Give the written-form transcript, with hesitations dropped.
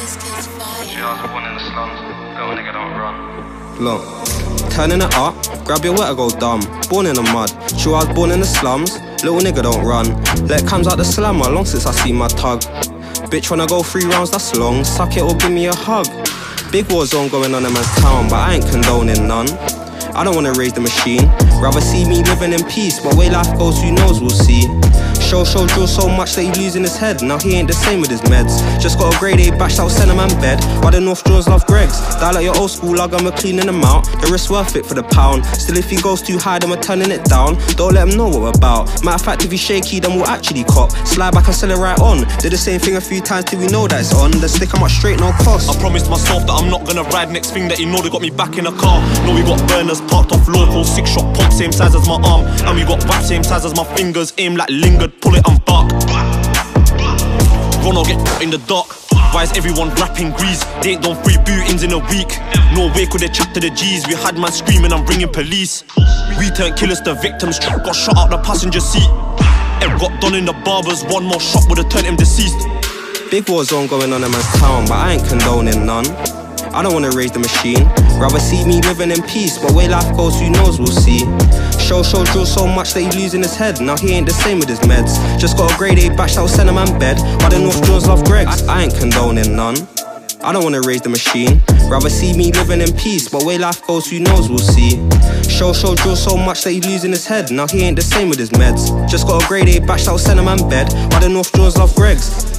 I was born in the slums, little nigga don't run. Look, turning it up, grab your water, go dumb. Born in the mud, sure I was born in the slums. Little nigga don't run. Let comes out the slammer, long since I see my tug. Bitch wanna go 3 rounds, that's long. Suck it or give me a hug. Big war zone going on in man's town, but I ain't condoning none. I don't wanna raise the machine, rather see me living in peace. But way life goes, who knows, we'll see. Show drill so much that he losing his head. Now he ain't the same with his meds. Just got a grade A bashed out Cinnamon bed. Why the North Jones love Greg's? Die like your old school lug, I'm cleaning them out. The risk worth it for the pound. Still if he goes too high, then we're turning it down. Don't let him know what we're about. Matter of fact, if he's shaky, then we'll actually cop. Slide back and sell it right on. Did the same thing a few times till we know that it's on. Then stick him up straight, no cost. I promised myself that I'm not gonna ride. Next thing that you know, they got me back in a car. Know we got burners parked off local. 6-shot pump, same size as my arm. And we got whap, same size as my fingers. Aim like lingered, pull it and bark. Run or get caught in the dark. Why is everyone rapping grease? They ain't done 3 bootings in a week. No way could they chat to the G's. We had man screaming, I'm bringing police. We turned killers to victims. Got shot out the passenger seat. Ed got done in the barbers. 1 more shot would've turned him deceased. Big war zone going on in man's town, but I ain't condoning none. I don't wanna raise the machine, rather see me living in peace. But way life goes, who knows, we'll see. Show drill so much that he losing his head. Now he ain't the same with his meds. Just got a grade A bashed out Cinnamon bed. Why the North Jones love Greg's? I ain't condoning none. I don't wanna raise the machine, rather see me living in peace. But way life goes, who knows, we'll see. Show drill so much that he losing his head. Now he ain't the same with his meds. Just got a grade A bashed out Cinnamon bed. Why the North Jones love Greg's?